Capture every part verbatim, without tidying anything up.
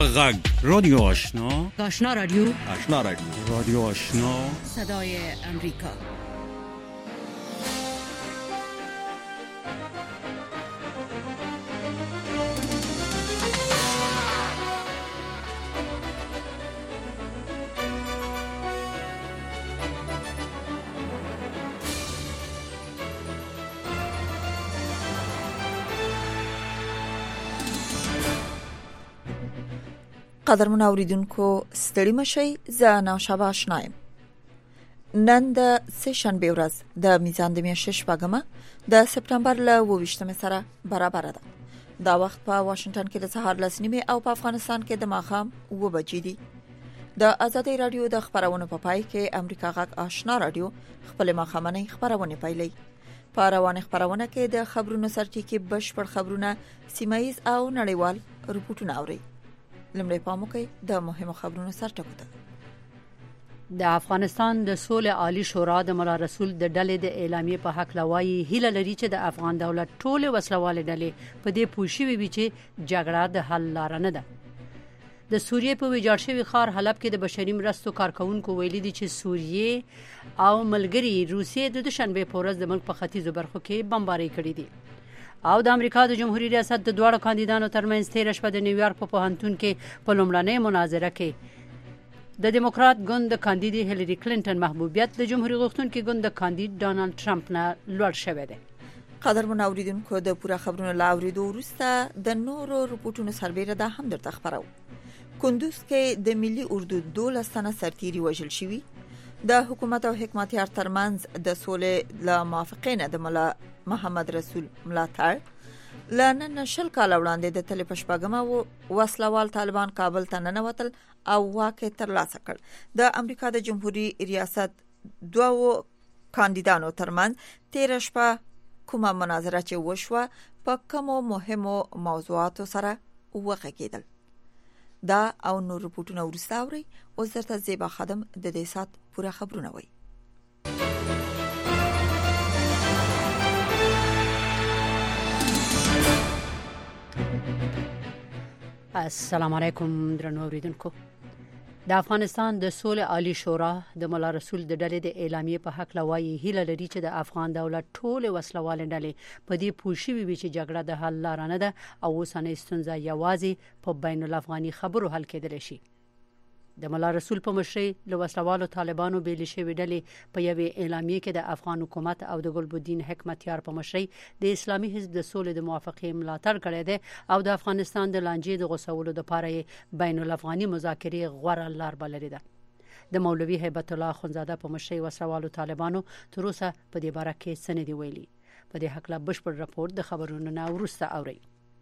غږ رادیو آشنا آشنا رادیو آشنا رادیو رادیو آشنا صدای امریکا. قدرمن اوریدونکو ستړي مشي زه نوشابه آشنایم. نن د سه شنبه ورځ د میزان د میاشتې شپږمه د سپتمبر ل اوویشتمه سره برابر ده. دا وخت په واشنگټن کې د سهار لس نیمه او په افغانستان کې د ماښام اوه بجې دي. د ازادي رادیو د خبرونو په پای کې امریکا غږ آشنا رادیو خپل ماښامنۍ خبرونه پیلي. په روانه خبرونه کې د خبرونو سرټکی بشپړ خبرونه سیمایز او نړیوال رپورټونه اوري. لمړی پام وکړئ د مهمو خبرونو سرټکو ته. د افغانستان د سولې عالی شورا د مولا رسول د ډلې د اعلامیې په حق لوایي هیله لري چې د افغان دولت ټول وسلواله ډلې په دې پوښي وي چې جګړه د حل لار نه ده. د سوریې په ویجاړ شوی ښار حلب کې د بشري مرستو کارکونکو ویلي دي چې سوریې او ملګری روسیې د دوشنبه په ورځ د ملک په ختیځو برخو کې بمباري کړې دي. او د امریکا د جمهوریت ریاست د دوه کاندیدانو ترمنځ تیر شپه د نیویارک په پوهنتون کې په لومړنۍ مناظره کې د دیموکرات ګوند د کاندید هیلری کلینټن محبوبیت د جمهوریت غوښتونکو ګوند د کاندید ډانلډ ټرمپ نه لوړ شوی دی. قدرمن اوریدونکو د پوره خبرونو لاوریدو وروسته د نورو رپورټونو سربېره ده هم درته خبرو. کندوز کې د ملي اردو دولس تنه سرتیري وژل شوي. د حکومت او حکمتیار ترمنځ د سولې لا موافقینه د مولا محمد رسول ملاتړ لنن شل کال وړاندې د تل پشپګما وسلوال طالبان کابل ته ننوتل او واکه ترلاسه کړ. د امریکا د جمهوریت ریاست دوه کاندیدانو ترمنځ تیر شپه کومه مناظره چې وشوه په کومو مهمو موضوعاتو سره وغږیدل. دا او نور رپورټونه ورسته اوري. اوس درته زیبا خادم د دې سات پوره خبرونه وایي. السلام علیکم درنو اوریدونکو. د افغانستان د سولې عالی شورا د مولا رسول د ډلې د اعلامیې په حق لوایي هیله لري چې د افغان دولت ټول وسلواله ډلې په دې پوښي وي چې جګړه د حل لار نه ده او اوسنۍ ستونزه یوازې په بین الافغاني خبرو حل کېدلی شي. د مولا رسول په مشرۍ له وسلوالو طالبانو بیل شوی ډلې په یوې اعلامیې کې د افغان حکومت او د ګلبدین حکمتیار په مشرۍ د اسلامي حزب د سولې د موافقې ملاتړ کړی دی او د افغانستان د لانجې د غوسولو لپاره بین الافغاني مذاکرې غوره لار بللې ده. د مولوي هیبت الله خنزاده په مشرۍ وسلوالو طالبانو تر اوسه په دې باره کې څه نه دي ویلي. په دې حق لا بشپړ راپور د خبرونو نه وروسته اوري.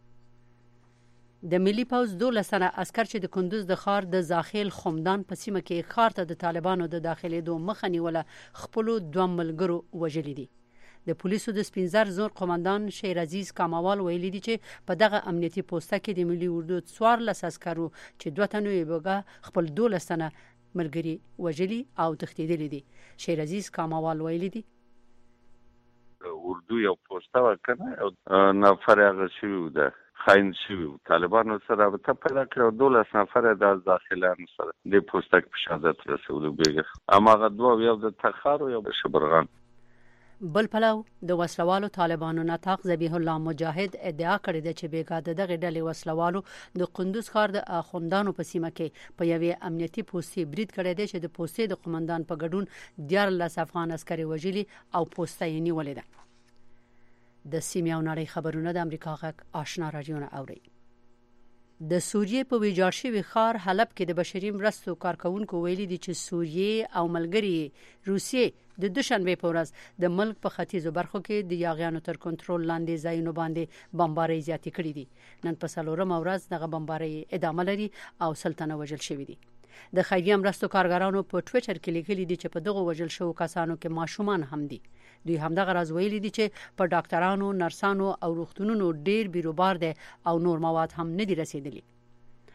د ملي پوز دولس تنه عسكر چې د کندوز د ښار د زاخیل خمدان په سیمه کې ښار ته د طالبانو د داخلي دوه مخه نیوله خپل دوه ملګرو وژلي دي. د پولیسو د سپینزر زور قومندان شیر عزیز کاموال ویلي دي چې په دغه امنیتي پوسټه کې د ملي اردو څوارلس عسکرو چې دوه تنو یې بوګه خپل دولس تنه ملګري وژلي او تښتیدلي دي. شیر عزیز کاموال ویلي دي اردو یو پوسټه وکنه او نفر هغه شوی ده خاين شوی طالبانو سره رابطه پیدا کړو. دولس نفر د داخليانو سره د پوسټک په شهادت رسولو بیګه اماغه دوه یو د تخار او یو د شبرغان. بل پلو د وسلوالو طالبانو نطاق ذبیح الله مجاهد ادعا کړې ده چې بیګا دغه ډلې وسلوالو د قندوز ښار د اخوندانو په سیمه کې په یوې امنیتي پوسټې برید کړی دی چې د پوسټې د قومندان په ګډون دیارلس افغان عسکر وژلي او پوسټه یې نیولې ده. د سیمه او نړۍ خبرونه د امریکا غږ آشنا رادیو نه اوري. د سوریې په ویجاړ شوی ښار حلب کې د بشري مرستو کارکونکو ویلي دي چې سوریې او ملګری روسیې د دوشنبه په ورځ د ملک په ختیځو برخو کې د یاغیانو تر کنټرول لاندې ځایونو باندې بمبارۍ زیاتې کړې دي. نن په څلورمه ورځ دغه بمبارۍ ادامه لري او سلطنه وژل شوی دي. د خیریه مرستو کارګرانو په ټوئیټر کې لیکلي دي چې په دغه وژل شوو کسانو کې ماشومان هم دي. دوی همدغه راز ویلي دي چې په ډاکټرانو، نرسانو او روغتونونو ډیر بیروبار دي او نور مواد هم نه دي رسیدلي.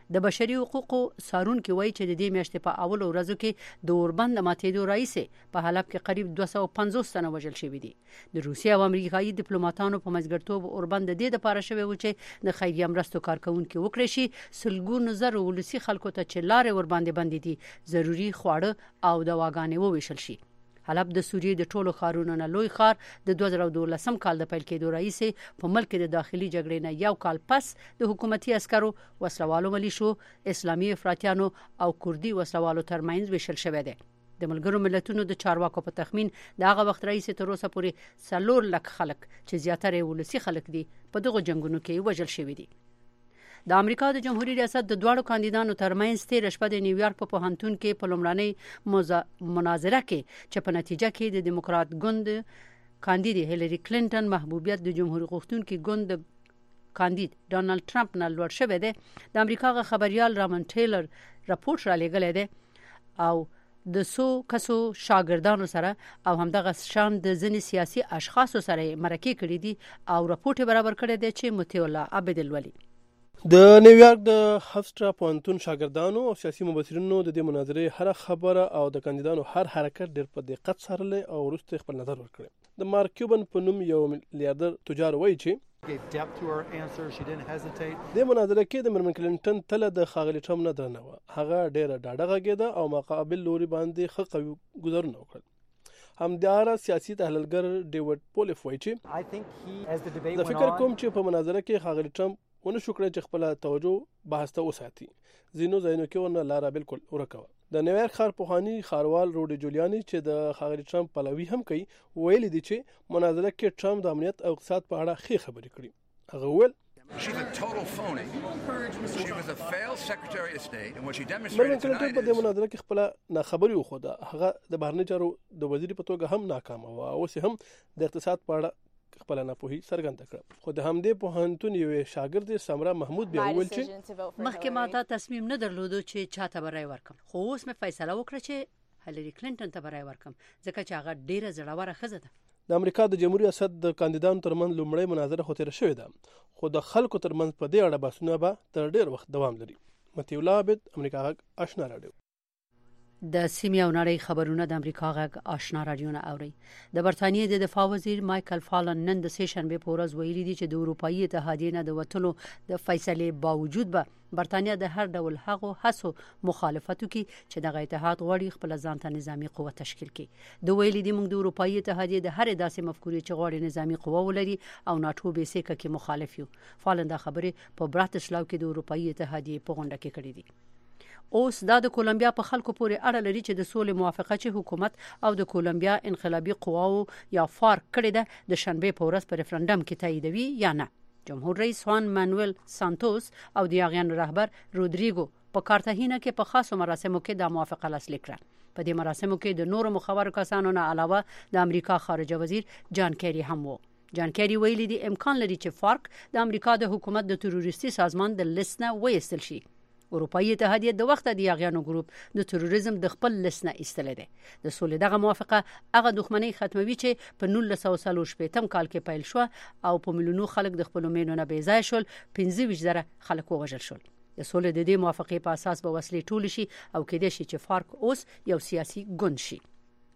د بشري حقوقو څارونکو وایي چې د دې میاشتې په اول ورځو کې د اوربند ماتېدو رئیس په حلب کې قریب دوه سوه پنځوس تنه وژل شوي دي. د روسیې او امریکایي ډیپلوماټانو په مزګرتوب اوربند د دې لپاره شوی و چې د خیریه مرستو کارکونکو وکړي شي سلګونو زره ولسي خلکو ته چې لارې ور باندې بندې دي ضروري خواړه او دواګانې وویشل شي. حلب د سوریې د ټولو ښارونو نه لوی ښار د دوه زره دولسم کال د پیل کېدو رئیس په ملک د داخلي جګړې نه یو کال پس د حکومتي عسکرو وسلوالو ملیشو اسلامي افراطیانو او کوردي وسلوالو ترمنځ ویشل شوی دی. د ملګرو ملتونو د چارواکو په تخمین د هغه وخت رئیس تر اوسه پورې څلور لک خلک چې زیاتره ولسي خلک دي په دغه جنگونو کې وژل شوي دي. د امریکا د جمهوریت ریاست د دواړو کاندیدانو ترمنځ تیر شپه د نیویارک په پوهنتون کې په لومړنۍ مناظره کې چې په نتیجه کې د دیموکرات ګوند کاندید هیلری کلینټن محبوبیت د جمهوریت غوښتونکي ګوند کاندید ډانلډ ټرمپ نه لوړ شوی دی. د امریکا غ خبريال رامن ټیلر راپورټ را لېږلی دی او د سو کسو شاګردانو سره او همدغه شان د ځینې سیاسي اشخاصو سره مرکه کړې دي او راپورټ برابر کړی دی چې مطیع الله عبدالولي د نیویارک د هفسټرا پوهنتون شاګردانو او سیاسي مبصرینو د دې مناظرې هر خبره او د کاندیدانو هر حرکت ډېر په دقت څارلی او وروسته خپل نظر ورکړی. د مارک کیوبن په نوم یو میلیاردر تجار وایي چې د مناظره کې د میرمن کلینټن تله د ښاغلي ټرمپ نه درنه وه. هغه ډېره ډاډه غږېده او مقابل لوري باندې ښه قوي ګزارونه وکړل. همدارا سیاسي تحلیلګر ډیوډ پولیف وایي چې د فکر کوم چې په مناظره کې ښاغلي ټرمپ ونه شو کړی چې خپل توجه بحث ته وساتي. ځینو ځایونو کې ورنه لاره بالکل ورکه وه. د نیویارک ښار پوهاني ښاروال روډي جولیاني چې د ښاغلي ټرمپ پلوي هم کوي ویلي دي چې مناظره کې ټرمپ د امنیت او اقتصاد په اړه ښې خبرې کړي. هغه وویل مرمن کلینټن په دې مناظره کې خپل ناخبري وښوده. هغه د بهرنیو چارو د وزیر په توګه هم ناکامه وه او اوس هم د اقتصاد په اړه خپل ناپوهي څرګنده کړه. خو د همدې پوهنتون یوې شاګردې سمرا محمود بیا وویل چې مخکې ما دا تصمیم نه درلودو چې چاته به رای ورکم خو اوس مې فیصله وکړه چې هیلری کلینټن ته به رای ورکم ځکه چې هغه ډیره زړوره ښځه ده. د امریکا د جمهوریت ریاست د کاندیدانو ترمنځ لومړی مناظره خو تېره شوې ده خو د خلکو ترمنځ په دې اړه بحثونه به تر ډېر وخت دوام لري. مطیع الله عبد، امریکا غږ آشنا راډیو. د سیمې او نړۍ خبرونه د امریکا غږ آشنا راډیو نه اوري. د برتانیې د دفاع وزیر مایکل فالن نن د سه شنبه په ورځ ویلي دي چې د اروپאי اتحادیې نه د وټلو د فیصلې باوجود به برتانیا د هر ډول هغو هڅو مخالفت کوي چې د اتحاد غوړي خپل ځانته نظامی قوه تشکیل کړي. د ویلي دي موږ د اروپאי اتحادیې د هر داسې مفکورې چې غوړي نظامی قوه ولري او ناتو به سیکه کې مخالف یو. فالن دا خبره په براتسلاو کې د اروپאי اتحادیې په غونډه کې کړې دي. اوس دا د کولمبیا په خلکو پورې اړه لري چې د سولې موافقه چې حکومت او د کولمبیا انقلابي قواو یا فارک کړې ده د شنبه په ورځ په ریفرندم کې تاییدوي یا نه. جمهور رئیس خوان مانویل سانتوس او د یاغیانو رهبر رودریګو په کارتاهینا کې په خاصو مراسمو کې د موافقه لاسلیک کړه. په دې مراسمو کې د نورو مخورو کسانو نه علاوه د امریکا خارجه وزیر جان کیری هم وو. جان کیری ویلي دی امکان لري چې فارک د امریکا د حکومت د تروریستي سازمان د لیست نه وایستل شي. اروپאי اتحادیه د وخت د یاغیانو ګروپ د تروریزم د خپل لیست نه ایستل دي. د سولې دغه موافقه هغه دښمنۍ ختموي چې په نولس سوه څلور شپېتم کال کې پیل شو او په ملیونو خلک د خپل مینو نه بې ځای شول. پنځه ویشت زره خلک وژل شول. د سولې د دې موافقې په اساس به وسلې ټول شي او کېدای شي چې فارک اوس یو سیاسي ګوند شي.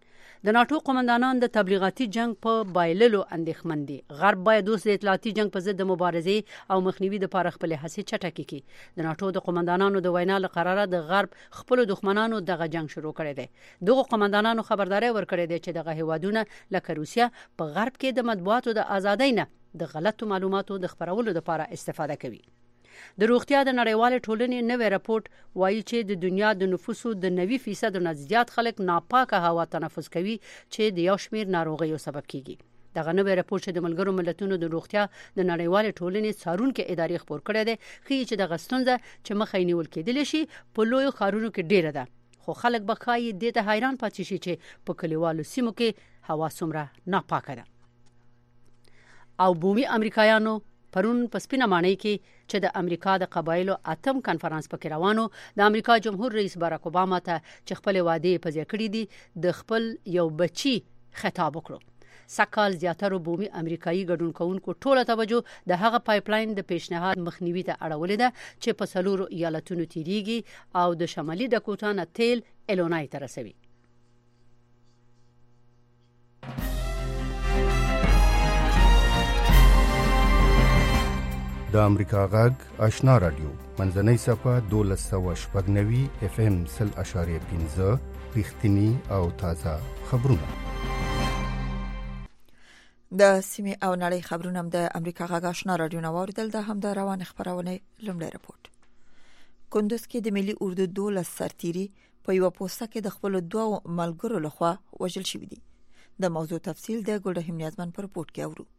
د ناتو قومندانان د تبلیغاتي جنگ په بایللو اندېښمن دي. غرب باید اوس د اطلاعاتي جنگ په ضد د مبارزې او مخنیوي لپاره خپل هڅې چټکې کړي. د ناتو د قومندانانو د وینا له قراره د غرب خپل دښمنانو دغه جنگ شروع کړی دی. دغه قومندانانو خبرداري ورکړې ده چې دغه هیوادونه لکه روسیا په غرب کې د مطبوعاتو د ازادۍ نه د غلطو معلوماتو د خپرولو لپاره استفاده کوي. د روغتیا د نړیوالې ټولنې نوې راپورټ وایي چې د دنیا د نفوسو د نوي فیصد نه زیات خلک ناپاکه هوا تنفس کوي چې د یو شمېر ناروغیو سبب کیږي. دغه نوې راپورټ چې د ملګرو ملتونو د روغتیا د نړیوالې ټولنې څارونکو ادارې خپور کړی دی ښیي چې دغه ستونزه چې مخه یې نیول کېدلی شي په لویو ښارونو کې ډیره ده. خو خلک به ښایي دې ته حیران پاتې شي چې په کلیوالو سیمو کې هوا څومره ناپاکه ده. او بومي امریکایانو پرون په سپینه ماڼۍ کې چې د امریکا د قبایلو اتم کنفرانس پکې روانو د امریکا جمهور رئیس باراک اوباما ته چې خپل وعده په ځای کړې دي د خپل یو بچي خطاب وکړو. سکهال زیاتره بومي امریکایي ګډون کوونکو ټوله توجه د هغه پایپلاین د پیشنهاد مخنیوي ته اړولې ده چې په څلورو ایالتونو تیریږي او د شمالي ډاکوټا نه تیل ایلونای ته رسوي. د امریکا غږ آشنا رادیو منځنۍ صفه دولس سوه شپږ نوي اف ام سل اشاریه پنځه رښتینی او تازه خبرونه. د سیمې او نړۍ خبرونه د امریکا غږ آشنا رادیو نو اوریدل د هم د روان خبرونه لومړی رپورت. کندوز کې د ملي اردو دولس سرتيري په یو پوسټه کې د خپل دوه ملګرو لخوا وژل شوی دي. د موضوع تفصیل د ګلرحیم نیازمن پر رپورت کې اورو.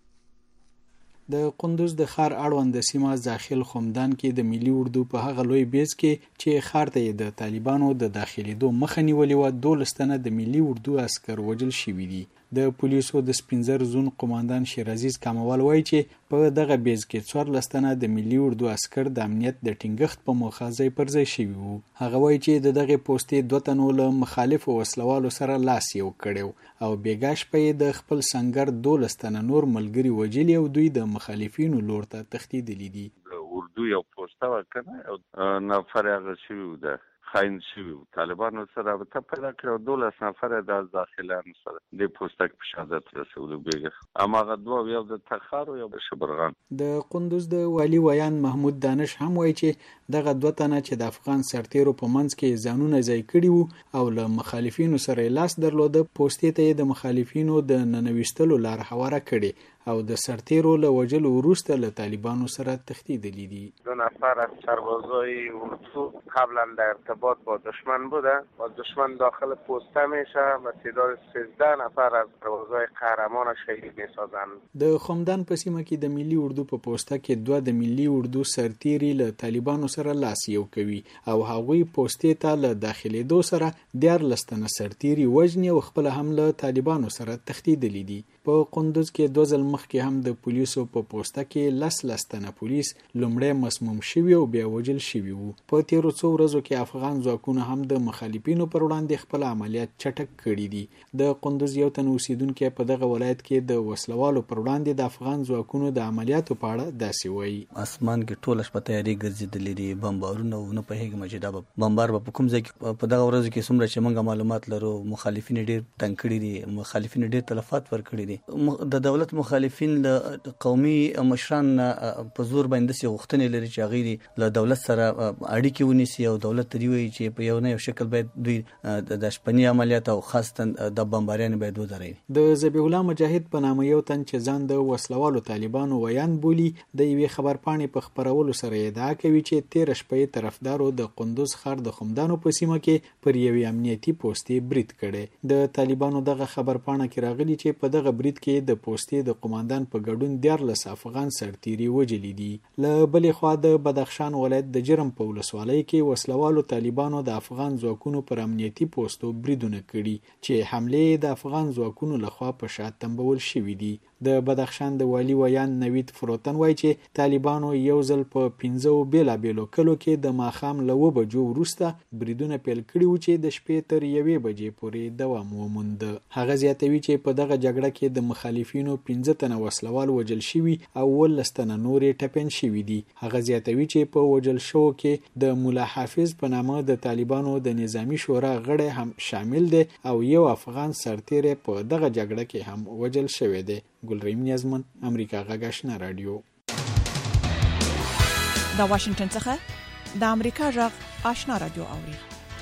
د قندوز د ښار اړوند د سیمه داخل خمدان کې د ملي اردو په هغه لوی بیس کې چې ښار ته د طالبانو د داخليدو مخه نیولې و دولستنه د ملي اردو عسكر وژل شوی دي. د پولیسو د سپینزر زون قوماندان شیرعزیز کاموال وایي چې په دغه بیس کې څوار لستنه د ملي اردو عسكر د امنیت د ټینګښت په موخه ځای پر ځای شوی وو. هغه وایي چې د دغه پوسټې دوه تنو له مخالفو وسلوالو سره لاس یو کړو او بیګاش په د خپل سنگر دولستنه نور ملګری وجلی او دوی د مخالفینو لور ته تښتیدلي دي. اردو یو پوسټه وکنه او نفر هغه شوی ده خاين شوی طالبانو سره رابطه پیدا کړو. دولس نفر د داخليان سره د پوسټک په شهادت رسول بیګه اما غدو یو د تخار او یو د شبرغان. د قندوز د والی ویان محمود دانش هم وایي چې دغه دوه تنه چې د افغان سرتیرو په منځ کې ځانونه ځای کړي وو او له مخالفینو سره لاس درلوده پوسټې ته د مخالفینو د ننويستلو لار هواره کړي او د سرتیرو له وجلو وروسته له طالبانو سره تښتیدلي دي. دو نفر از سربازای اردو قبلا در ارتباط با دشمن بوده و دشمن داخل پوسته میشه و تعداد سیزده نفر از سربازای قهرمان شهید میسازند. د خمدان په سیمه کې د ملي اردو په پوسته کې دوه د ملي اردو سرتیري له طالبانو سره لاس یو کوي او هغوی پوسټې ته له داخليدو سره دیار لستنه سرتیري وژني او خپل هم له طالبانو سره تښتیدلي دي. په قندوز کې دوه ځل مخکې هم د پولیسو په پوسټه کې لس لستنه پولیس لومړی مسموم شوي او بیا وژل شوي وو. په تیرو څو ورځو کې افغان ځواکونو هم د مخالفینو پر وړاندې خپل عملیات چټک کړي دي. د قندوز یو تن اوسیدونکو په دغه ولایت کې د وسلوالو پر وړاندې د افغان ځواکونو د عملیاتو په اړه داسې وایي. اسمان کې ټول شپه تیاری ګرځېدلې دي، بمبارونه نه په هیڅ مجدا بمبار په کوم ځای کې په دغه ورځو کې څومره چې موږ معلومات لرو مخالفین ډېر تنګ کړي دي، مخالفین ډېر تلفات ورکړي دي. د دولت مخالفین له قومي مشران په زور باندې سي غوښتنې لري چې هغه له دولت سره اړیکې ونیسي او دولت ته وایي چې په یو نه یو شکل باید دوی د شپنی عملیات او خاصه د بمباریان باید ودروي. د ذبیح الله مجاهد په نامه یو تن چې ځان د وسلوالو طالبانو ویان بولی د یوې خبرپاڼې په خبرولو سره ادعا کوي چې تیر شپې طرفدارو د قندوز ښار د خمدانو په سیمه کې پر یوې امنیتي پوسټې برید کړي. د طالبانو دغه خبرپاڼه کې راغلي چې په دغه برید کې د پوسټې د قوماندان په ګډون دیارلس افغان سرتیري وژلي دي. له بلې خوا د بدخشان ولایت د جرم په ولسوالۍ کې وسلوالو طالبانو د افغان ځواکونو پر امنیتي پوسټو بریدونه کړي چې حملې د افغان ځواکونو لخوا په شا تنبول شوي دي. د بدخشان د والی ویان نوید فروتن وایي چې طالبانو یو ځل په پنځو بیلابیلو کلو کې د ماښام له اوه بجو وروسته بریدونه پیل کړي وو چې د شپې تر یوې بجې پورې دوام وموند. هغه زیاتوي چې په دغه جګړه کې د مخالفینو پنځه تنه وسلوال وژل شوي او ولس تنه نورې ټپین شوي دي. هغه زیاتوي چې په وژل شوو کې د مولا حافظ په نامه د طالبانو د نظامی شورا غړی هم شامل دی او یو افغان سرتیری په دغه جګړه کې هم وژل شوی دی. ګلرحیم نیازمن، امریکا غږ آشنا رادیو. د واشنگټن څخه د امریکا غږ آشنا رادیو اوري.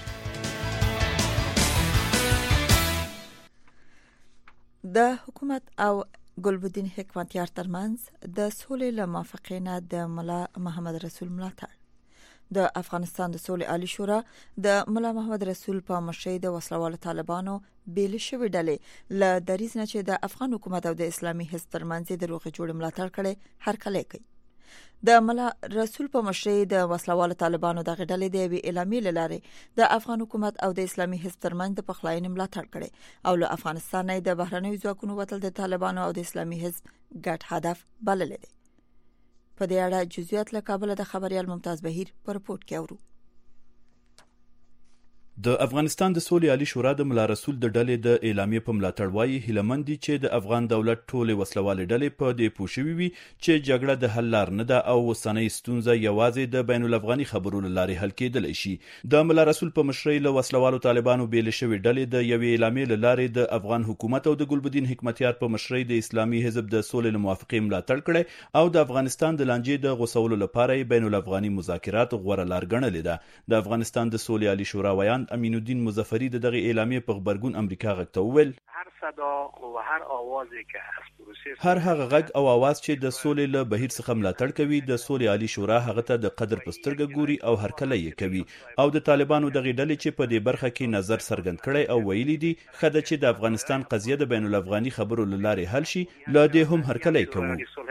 د حکومت او ګلبدین حکمتیار ترمنځ د سولې له موافقې نه د ملا محمد رسول ملاتړ. د افغانستان د سولې عالی شورا د ملا محمد رسول په مشرۍ د وسلوالو طالبانو بیل شوی ډلې له دریځ نه چې د افغان حکومت او د اسلامي حزب ترمنځ د روغې جوړې ملاتړ کړي هر کله کوي. د ملا رسول په مشرۍ د وسلوالو طالبانو د غډلې د وی اعلامیې لاره د افغان حکومت او د اسلامي حزب ترمنځ د پخلاینې ملاتړ کړي او له افغانستان نه د بهرنیو ځواکونو وتل د طالبانو او د اسلامي حزب ګډ هدف بلل دي. په دې اړه جزئیات له کابل د خبريال ممتاز بهیر په رپورت کې اورو. د افغانستان د سولې عالی شورا د ملا رسول د ډلې د اعلامیې په ملاتړ وایي هیلمن دي چې د افغان دولت ټولې وسلوالې ډلې په دې پوښوي وي چې جګړه د حل لار نه ده او اوسنۍ ستونزه یوازې د بین الافغاني خبرو له لارې حل کېدلی شي. د ملا رسول په مشرۍ له وسلوالو طالبانو بیلې شوې ډلې د یوې اعلامیې له لارې د افغان حکومت او د ګلبدین حکمتیار په مشرۍ د اسلامي حزب د سولې له موافقې ملاتړ کړی او د افغانستان د لانجې د غوڅولو لپاره بین الافغاني مذاکرات غوره لار ګڼلې ده. د افغانستان د سولې عالی شورا ویان امین الدین مظفری د دغه اعلامیې په خبرګون امریکا غږ ته وویل هر صدا او هر اوازی که از پروسه هر هغه غږ او आवाज چې د سولې له بهیر څخه ملاتړ کوي د سولې عالی شورا هغه ته د قدر په سترګه ګوري او هرکله یې کوي او د طالبانو دغه ډلې چې په دې برخه کې نظر څرګند کړي او ویلي دي خدای چې د افغانستان قضیه د بین الافغاني خبرو له لارې حل شي لا دې هم هرکله یې کوي.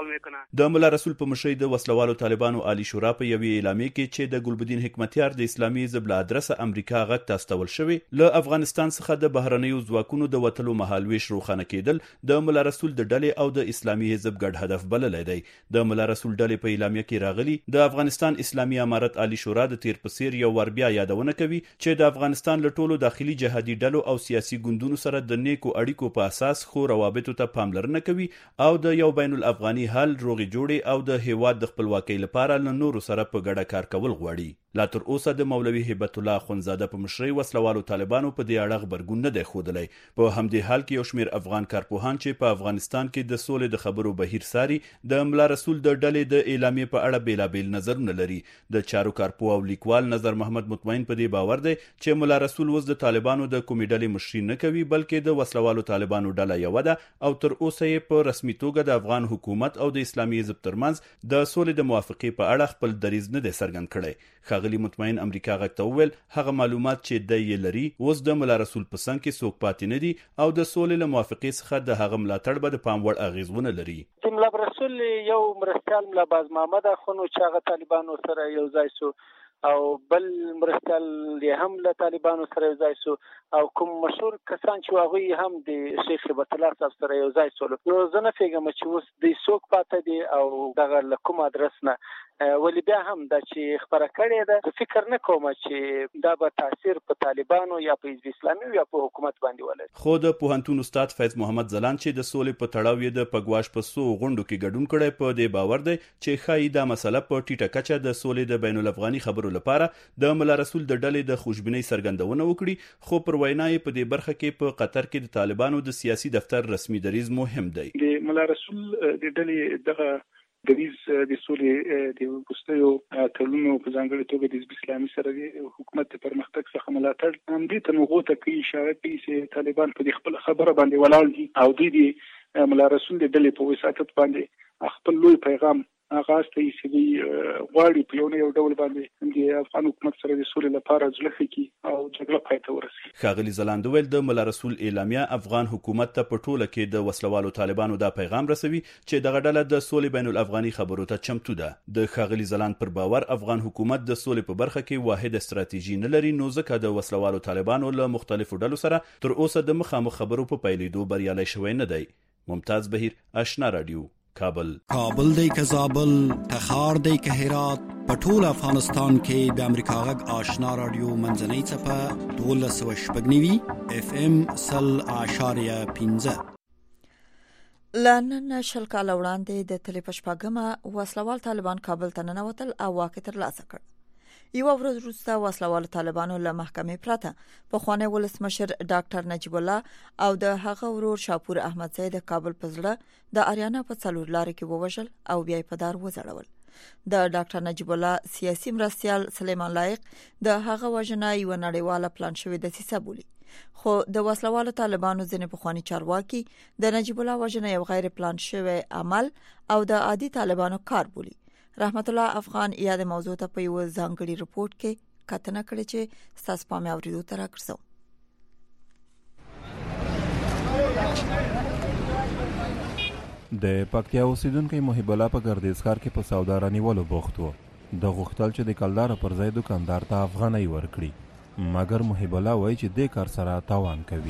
د ملا رسول په مشرۍ د وسلوالو طالبانو عالی شورا په یوې اعلامیې کې چې د ګلبدین حکمتیار د اسلامي حزب له ادرسه امریکا غږ ته استول شوی له افغانستان څخه د بهرنیو ځواکونو د وټلو مهالويش روخانه کېدل د ملا رسول د ډلې او د اسلامي حزب ګډ هدف بللی دی. د ملا رسول ډلې په اعلامیه کې راغلي د افغانستان اسلامي امارت عالی شورا د تیر په څیر یو ور بیا یادونه کوي چې د افغانستان له ټولو داخلي جهادي ډلو او سیاسي ګوندونو سره د نیکو اړیکو په اساس خو روابطو ته پاملرنه کوي او د یو بین الافغاني حل روغي جوړي او د هیواد د خپلواکۍ لپاره له نورو سره په ګډه کار کول غواړي. لا تر اوسه د مولوي هیبت الله خونزاده په مشرۍ وسلوالو طالبانو په دې اړه خبرګون نه دی ښودلی. په همدې حال کې یو شمېر افغان کارپوهان چې په افغانستان کې د سولې د خبرو بهیر ساري د ملا رسول د ډلې د اعلامیې په اړه بیلابیل نظرونه لري. د چارو کارپوه او لیکوال نظر محمد مطمئن په دې باور دی چې ملا رسول اوس د طالبانو د کومې ډلې مشري نه کوي بلکې د وسلوالو طالبانو ډله یوه ده او تر اوسه یې په رسمي توګه د افغان حکومت او د اسلامي حزب ترمنځ د سولې د موافقې په اړه خپل دریځ نه دی څرګند کړی. ښاغلي مطمئن امریکا غږ ته وویل هغه معلومات چې دی یې لري اوس د ملا رسول په څنګ کې څوک پاتې نه دي او د سولې له موافقې څخه د هغه ملاتړ به د پام وړ اغېز ونه لري. ملا رسول یو مرستیال ملا باز محمد اخونو چې هغه طالبانو سره یو ځای سو او بل مرستیال یې هم له طالبانو سره یو ځای سو او کوم مشهور کسان چې هغوی هم د شیخ هبت الله صاحب سره یو ځای سول. نو زه نه پوهېږم چې اوس دوی څوک پاته دي او دغه له کوم ادرس نه ولې بیا هم دا چې خبره کړې ده فکر نه کوم چې دا به تاثیر په طالبانو یا په حزب اسلامي یا په حکومت باندې ولري. خو د پوهنتون استاد فیض محمد زلان چې د سولې په تړاو یې د پګواش په سو غونډو کې ګډون کړی په دې باور دی چې ښایي دا مسله په ټیټه کچه د سولې د بین الافغاني خبرو لپاره د ملا رسول د ډلې د خوشبینۍ څرګندونه وکړي خو پر وینا یې په دې برخه کې په قطر کې د طالبانو د سیاسي دفتر رسمي دریځ مهم دی. د ملا رسول د ډلې دغه دریځ د سولې د وروستیو تړونونو په ځانګړي توګه د حزب اسلامي سره د حکومت د پرمختګ څخه ملاتړ همدې تنوع ته کوي اشاره کوي چې طالبان په دې خپل خبره باندې ولاړ دي او د ملا رسول د ډلې په وساتت باندې خپل لوی پیغام آغاز ته یې چې دوی غواړي په یو نه یو ډول باندې د افغان حکومت سره د سولې لپاره ځلخه کړي او جګړه پای ته ورسوي. ښاغلي ځلاند وویل د ملا رسول اعلامیه افغان حکومت ته په ټوله کې د وسلوالو طالبانو دا پیغام رسوي چې دغه ډله د سولې بین الافغاني خبرو ته چمتو ده. د ښاغلي ځلاند پر باور افغان حکومت د سولې په برخه کې واحد استراتیژي نه لري نو ځکه د وسلوالو طالبانو له مختلفو ډلو سره تر اوسه د مخامخ خبرو په پیلېدو بریالی شوی نه دی. ممتاز بهیر آشنا رادیو کابل. کابل دی که زابل تخار دی که هرات پټول افغانستان کې د امریکا غږ آشنا رادیو منځنۍ څپه دولس سوه شپږ نوي اف ام سل اعشاریه پنځه. له نن شل کاله وړاندې د تلې په شپږمه وسلوال طالبان کابل ته ننوتل او واک یې ترلاسه کړ. یو ورځ وروسته وسلوال طالبانو له محکمې پرته پخوانی ولسمشر ډاکټر نجیب الله او د هغه ورور شاپور احمدزی د کابل په زړه د اریانا په څلور لارې کې ووژل او بیا یې په دار وځړول. د ډاکټر نجیب الله سیاسي مرستیال سلیمان لایق د هغه وژنه یو نړیواله پلان شوې دسیسه بولي خو د وسلوالو طالبانو ځینې پخوانی چارواکي د نجیب الله وژنه یو غیر پلان شوی عمل او د عادي طالبانو کار بولي. رحمت الله افغان یاد موضوع ته په یو ځانګړي رپورت کې کتنه کړې چې ستاسو پام اوریدو ته راکړسو. د پکتیا اوسیدونکو محب الله په ګردیز ښار کې په سوداګر نیولو بوخت و. د غوښتل چې د کلدار پر ځای دکاندار ته افغانۍ ورکړي مګر محب الله وایي چې دې کار سره تاوان کوي.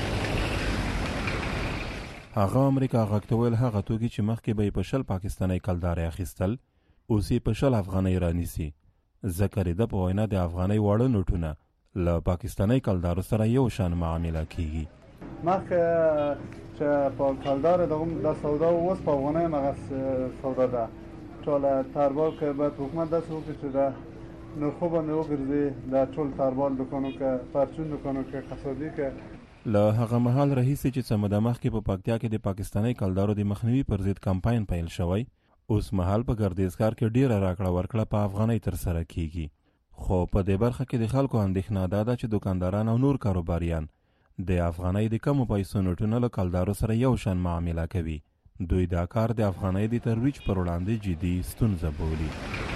هغه امریکا غږ هغه توکي چې مخکې به په شل پاکستاني کلدار اخیستل اوس په شل افغانۍ رانیسي. ذکر ده په وینا د افغانۍ واړه نوټونه له پاکستاني کلدارو سره یو شان معامله کیږي. مخکې چې په کلدار دغه د سودا اوس په افغانۍ مغه سودا ده ټول تاربال کې به حکومت داسې وکړي چې دا نرخو باندې وګرځي دا ټول تاربال دکانو کې پرچون دکانو کې قصابي کې له هغه مهال راهیسې چې څه موده مخکې په پکتیا کې د پاکستاني کلدارو د مخنیوي پر ضد کمپاین پیل شوی، اوس مهال په ګردیزکار کې ډیره راکړه ورکړه په افغانۍ ترسره کیږي. خو په دې برخه کې د خلکو اندېښنه ده چې دکانداران او نور کاروباریان د افغانۍ د کمو پیسو نوټونه له کلدارو سره یو شان معامله کوي. دوی دا کار د افغانۍ د ترویج پر وړاندې جدي ستونزه بولي.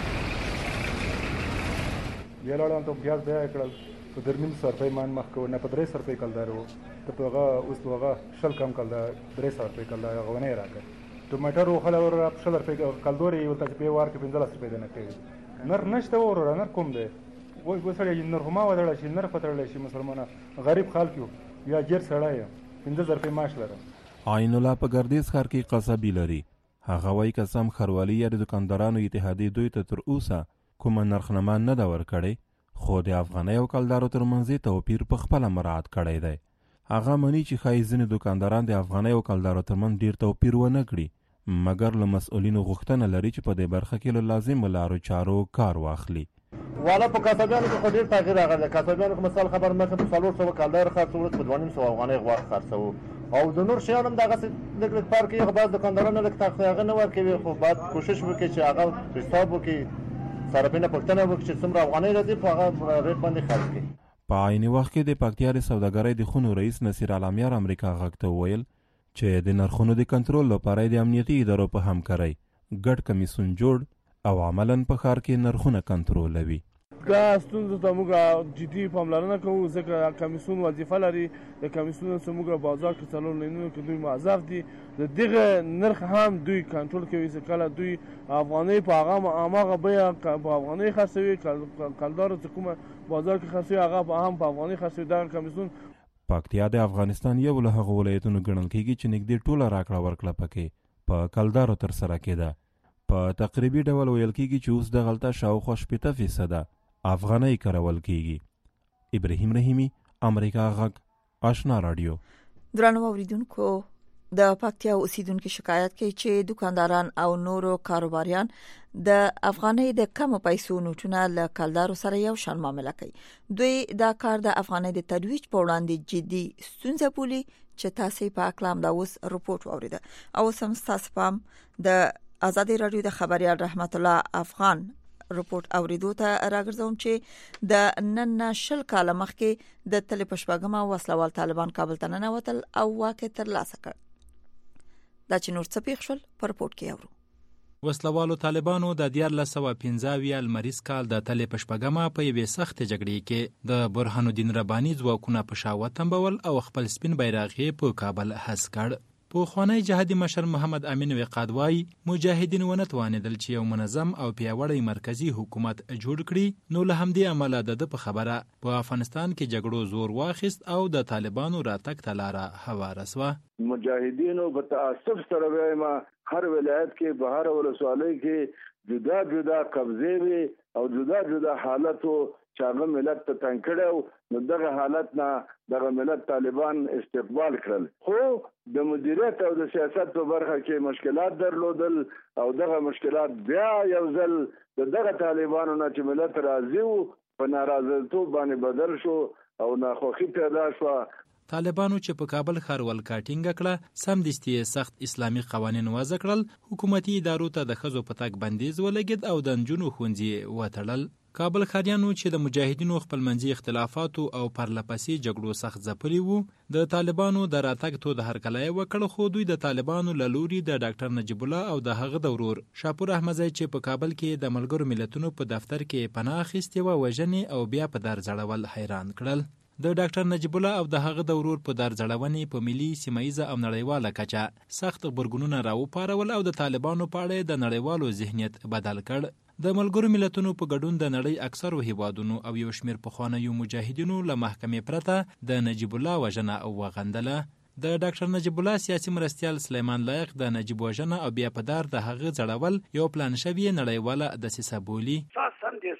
بیا لاړم ته بیا بیا کړل په درنیم سر په مان مخ کو نه په درې سر په کلدار وو ته په هغه اوس په هغه شل کم کلدار درې سر په کلدار غونې راکړ ټماټر خو خلک ور شل په کلدوري ولته په وار کې پنځه لس په دنه کوي نر نشته ور نر کوم دی وای وسړی نر هم ودل شي نر پترل شي مسلمانانه غریب خلک یا جیر سړی پنځه زر په معاش لري. عین الله په ګردیز ښار کې قصبي لري. هغه وایي قسم خروالي یا د دکاندارانو اتحادیې دوی ته تر اوسه کومه نرخنامه نه ده ورکړې، خو د افغانۍ او کلدارو ترمنځ توپیر په خپله مراعات کړی دی. هغه مني چې ښایي ځینې دکانداران د افغانۍ او کلدارو ترمنځ ډیر توپیر ونه کړي، مګر له مسؤلینو غوښتنه لري چې په دې برخه کې له لازمو لارو چارو کار واخلي. والا په کاسابیانو کې خو ډېر تغییر راغلی. کاسابیانو کې مثال خبر مخکې په څلور سوه کلدار خرڅول په دوه نیم سوه افغانۍ غوښه خرڅوو او د نور شیان هم دغسې لږ لږ پار کوي، خو بعض دکاندارانو لږ هغه نه ورکوي، خو باید کوشش وکړي چې هغه حساب وکړي، صارفینه پوښتنه وکړي چې څومره افغانۍ راځي په هغه ریټ باندې خرڅ کړي. په عین وخت کې د پکتیا د سوداګرۍ د خونو رئیس نصیر علامیار امریکا غږ ته وویل چې د نرخونو د کنټرول لپاره د امنیتي ادارو په همکارۍ ګډ کمیسیون جوړ او عملاً په ښار کې نرخونه کنټرولوي. دا ستونزو ته موږ جدي پاملرنه کوو ځکه کمیسیون وظیفه لري. د کمیسیون څخه موږ بازار کې څلور لینونو کې دوی موظف دي، د دغه نرخ هم دوی کنټرول کوي چې کله دوی افغانۍ په هغه هماغه بیه په افغانۍ خرڅوي، کلدار چې کومه بازار کې خرڅوي هغه هم په افغانۍ خرڅوي. دغه کمیسیون پکتیا د افغانستان یو له هغو ولایتونو ګڼل کېږي چې نږدې ټوله راکړه ورکړه پکې په کلدارو ترسره کېده. په تقریبي ډول ویل کېږي چې اوس دغلته شاوخوا شپېته فیصده افغانۍ کارول کېږي. ابراهیم رحیمي، امریکا غږ، آشنا رادیو. درنو اوریدونکو، د پکتیا اوسیدونکو شکایت کوي چې دکانداران او نورو کاروباریان د افغانۍ د کم پیسو نوټونه له کلدارو سره یو شان معامله کوي. دوی دا کار د افغانۍ د ترویج په وړاندې جدي ستونزه بولي چې تاسو په اقلام دا اوس رپورت واوریده. او سم تاسو پام د آزادی رادیو د خبريال رحمت الله افغان رپورت اوریدو ته راګرځوم چې د نن شل کال مخکې د تل پښپاګما وسلوال طالبان کابل ته ننوتل او واکه تر لاسه کړ. دا چې نور څه پیښ شول په رپورت کې اورو. وسلوالو طالبانو د دیارلس سوه پنځه اویا لمریز کال د تل پښپاګما په یوې سخت جګړې کې د برهان الدین رباني ځواکونه په شاوه تنبول او خپل سپین بیرغ په کابل هڅ کړ. په خوانی جهادي مشر محمد امین وقاد وای مجاهدین ونه توانیدل چې یو منظم او پیاوړی مرکزی حکومت جوړ کړي، نو له همدې امله د په خبره په افغانستان کې جګړو زور واخیست او د طالبانو راتګ ته لاره هواره سوه. مجاهدینو په تاسف سره وایم هر ولایت کې په هر ولسوالۍ کې جدا جدا قبضې وي او جدا جدا حالتو چاغه ملت ته تنګ کړو، نو دغه حالت نه دغه ملت طالبان استقبال کړل. خو د مدیریت او د سیاست په برخه کې مشکلات درلودل او دغه مشکلات بیا یو ځل دغه طالبانو نه چې ملت راضي وو په ناراضیتوب باندې بدل شو او ناخوښي پیدا شو. طالبانو چې په کابل ښار ولکاټینګ کړه، سمدستي سخت اسلامي قوانین وضع کړل، حکومتي ادارو ته د ښځو په تګ بندیز ولګید او د نجونو ښوونځي وتړل. کابل ښاریانو چې د مجاهدینو خپلمنځي اختلافاتو او پرلپسې جګړو سخت ځپلي وو، د طالبانو د راتګ تود هرکلی وکړ، خو دوی د طالبانو له لوري د ډاکټر نجیب الله او د هغه د ورور شاپور احمدزی چې په کابل کې د ملګرو ملتونو په دفتر کې پناه اخیستې وه وژنې او بیا په در ځړول حیران کړل. د ډاکټر نجیب الله او د هغه د ورور په در ځړونې په ملي، سیمه او نړیواله کچه سخت غبرګونونه راوپارول او د طالبانو په اړه د نړیوالو ذهنیت بدل کړ. د ملګرو ملتونو په ګډون د نړۍ اکثرو هیوادونو او یو شمېر پخوانیو مجاهدینو له محکمې پرته د نجیب الله وژنه او وغندله. د ډاکټر نجیب الله سیاسي مرستیال سلیمان لایق د نجیب وژنه او بیا په دار د هغه ځړول یو پلان شوی نړیواله دسیسه بولي. اساساً د ساده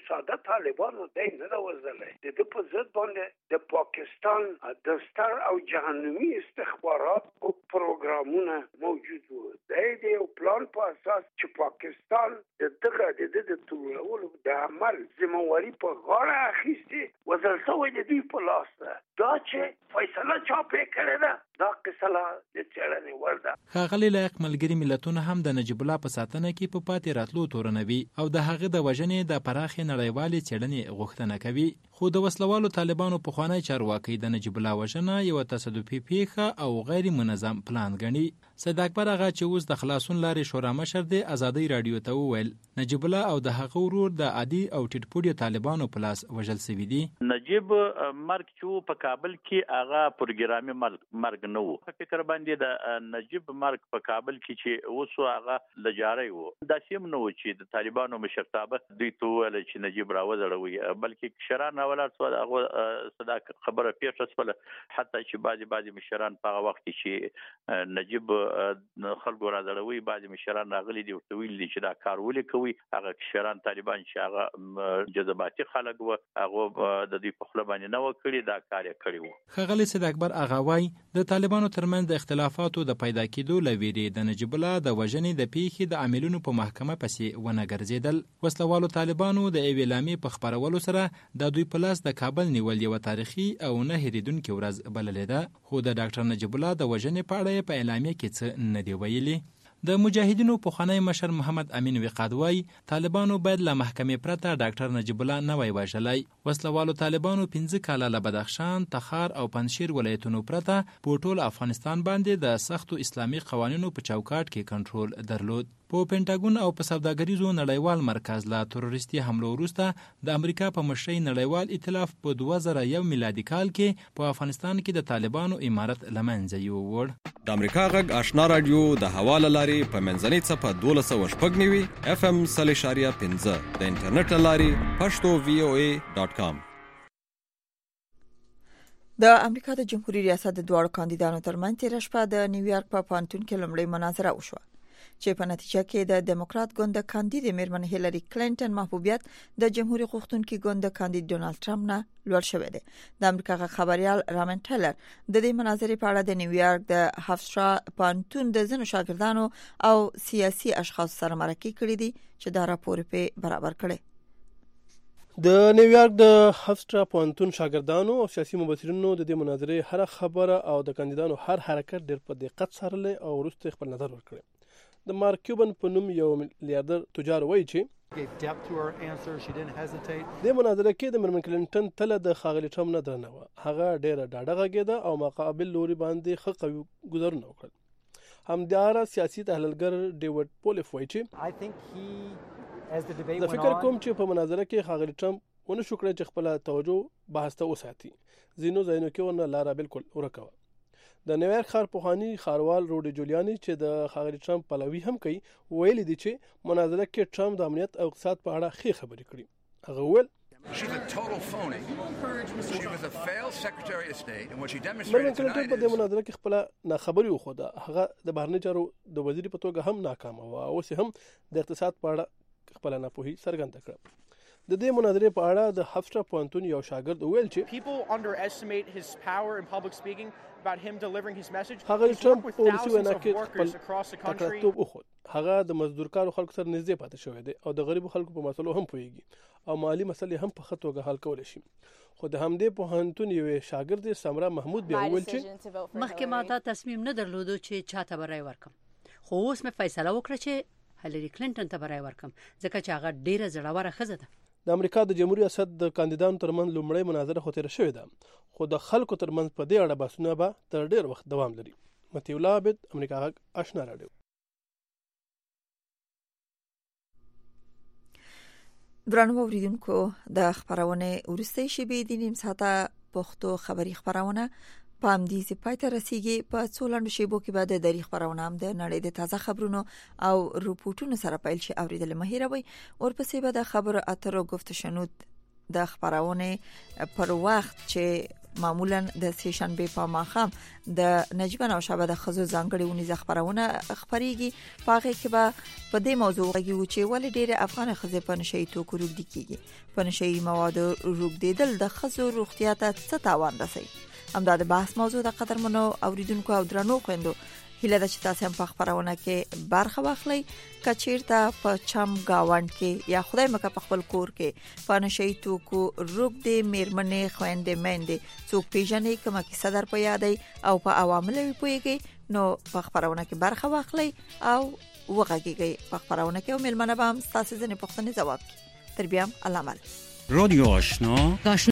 طالبانو دای نه راوځلې د دې په ضد باندې د پاکستان د ستر او جهنمی استخبارات او پروګرامونه موجود وو. د دې پلان په اساس چې پاکستان د دغه د د ټولولو د عمل ذمہواری په غاړه اخیستي وزل شوی د دوی په لاس ده. دا چې فیصله چا پرې کړې ده دا قصه د څېړنې وړ ده. ښاغلي لایق ملګري ملتونه هم د نجیب الله په ساتنه کې په پاتې راتلو تورنوي او د هغه د وژنې د پراخې نړیوالې څېړنې غوښتنه کوي. خو د وسلوالو طالبانو پخوانی چارواکي د نجیب الله وژنه یو تصادفي پیښه او غیر منظم پلان ګڼي. سید اکبر اغا چې اوس د خلاصون لارې شورا مشر دی ازادي رادیو ته وویل نجیب الله او د هغه ورور د عادي او ټیټپوډي طالبانو په لاس وژل شوي دي. نجیب مرګ چې په کابل کې هغه پروګرامي مرګ نه وو. فکر باندې د نجیب مرګ په کابل کې چې اوس هغه لجاري وو. دا سیم نه و چې د طالبانو مشرتابه دوی ته ویل چې نجیب راوځړوي بلکې شران ولر څو هغه صدا خبره پیښه شوه حتی چې بعضي بعضي مشران په وخت کې نجیب خلکو راځړوي بعضي مشران راغلي دي او ویل دي چې دا کار ولې کوي. هغه مشران طالبان چې هغه جذباتي خلک و هغه د دې په خپل باندې نه وکړي دا کار یې کړی وو. ښاغلي سید اکبر اغا وايي د طالبانو ترمنځ د اختلافاتو د پیدا کېدو لویری د نجیب الله د وژنې د پیښې د عاملونو په محکمه پسې ونه ګرځیدل. وسلوالو طالبانو د اعلامي په خبرولو سره د دوی په لاس د کابل نیول یو تاریخي او نه هېریدونکې ورځ بللې ده. خو د ډاکټر نجیب الله د وژنې په اړه په اعلامیه کې څه نه دی ویلي. د مجاهدینو پخوانی مشر محمد امین وقاد وايي طالبانو باید له محکمې پرته ډاکټر نجیب الله نه وای وژلی. وسلوالو طالبانو پنځه کاله له بدخشان، تخار او پنجشیر ولایتونو پرته په ټول افغانستان باندې د سختو اسلامي قوانینو په چوکاټ کې کنټرول درلود. په پینټاګون او په سوداګریزو نړیوال مرکز لا تروریستي حملو وروسته د امریکا په مشرۍ نړیوال ائتلاف په دوه زره یو میلادي کال کې په افغانستان کې د طالبانو امارت لمنځه یووړ. د امریکا غږ آشنا رادیو د حواله لارې په منځنۍ څپه دولس سوه شپږ نوي اف ام سل اشاریه پنځه د انټرنیټ لارې پښتو وی او ای ډاټ کام. د امریکا د جمهوریت ریاست د دوه کاندیدانو ترمنځ تیر شپه د نیویارک په پانتون کې لومړی مناظره وشوه چې په نتیجه کې د دیموکرات ګوند کاندید میرمن هیلری کلینټن محبوبیت د جمهوریت غوښتونکي ګوند کاندید ډونالد ټرمپ نه لوړ شوی دی. د امریکا خبريال رامن ټیلر د دې مناظرې په اړه د نیویارک د هافسټرا پانتون د ځینو شاګردانو او سیاسي اشخاص سره مرکه کړې دي چې دا راپور په برابر کړي. د نیویارک د هافسټرا پانتون شاګردانو او سیاسي مبصرینو د دې مناظرې هر خبره او د کاندیدانو هر حرکت ډېر په دقت څارل او وروسته خپل نظر ورکړي. د مارک کیوبن په نوم یو میلیاردر تجار وایي چې د مناظره کې د میرمن کلینټن تله د ښاغلي ټرمپ نه درنه وه. هغه ډېره ډاډه غږېده او مقابل لوري باندې ښه قوي ګزارونه وکړل. همدارا سیاسي تحلیلګر ډیوډ پولیف وایي چې د فکر کوم چې په مناظره کې ښاغلي ټرمپ ونه شو کړی چې خپل توجه بحث ته وساتي. ځینو ځایونو کې ورنه لاره بالکل ورکه وه. د نیویارک ښار پخواني ښاروال روډي جولیاني چې د ښاغلي ټرمپ پلوي هم کوي ویلي دي چې مناظره کې ټرمپ د امنیت او اقتصاد په اړه ښې خبرې کړي. هغه وویل میرمن کلینټن په دې مناظره کې خپله ناخبري وښوده. هغه د بهرنیو چارو د وزیرې په توګه هم ناکامه وه او اوس هم د اقتصاد په اړه خپله ناپوهي څرګنده کړه. د دې مناظرې په اړه د هافسټرا پانتون یو شاګرد ویل چې هغه ټرمپ په ولسي وینا کې خپل تکړهتوب وښود. هغه د مزدورکارو خلکو سره نږدې پاتې شوی دی او د غریبو خلکو په مسلو هم پوهیږي او مالی مسلې هم په ښه توګه حل کولی شي. خو د همدې پوهنتون یوې شاګردې سمرا محمود بیا وویل چې مخکې ما دا تصمیم نه درلودو چې چاته به رای ورکم، خو اوس مې فیصله وکړه چې هیلری کلینټن ته به رای ورکم ځکه چې هغه ډیره زړوره ښځه ده. د امریکا د جمهوریت ریاست د کاندیدانو ترمنځ لومړی مناظره خو تېره شوې ده، خو د خلکو ترمنځ په دې اړه بحثونه به تر ډېر وخت دوام لري. مطیع الله عابد، امریکا غږ آشنا راډیو. درنو اوریدونکو، د خبرونه ورستۍ شیبې د نیم ساعته پښتو خبري خبرونه په همدې ځای پای ته رسیږي. په څو لنډو شیبو کې به د دری خبرونه هم د نړۍ د تازه خبرونو او رپورټونو سره پیل شي. اوریدل مه هېروئ. ورپسې به د خبرو اترو گفت شنود د خبرونه پر وخت چې معمولا د سه شنبه په ماښام د نجیب نوشابه د خزو ځانګړي ونیزه خبرونه خبريږي پاغه کې به په دې موضوع کې چې ولې ډېر افغان خزې په نشي توکو روږدي کیږي په نشي مواد روږدیدل د خزو روغتیا ته څه تاوان رسوي. همدا د بحث موضوع د قدرمنو اوریدونکو او درنو خويندو هله د چې تاسو هم په خبرونه کې برخه واخلئ کچیرته په چم گاوند کې یا خدای مکه په خپل کور کې په نشي توکو روږدي میرمنې خويندې مېندې څوک پیژنې کومه کې صدر په یادې او په عوامل وی پويږي نو په خبرونه کې برخه واخلئ او وغږیږئ په خبرونه کې او ملمنه به هم تاسو ځنې پوښتنې ځواب کړي. تر بیا علامه رادیو آشنا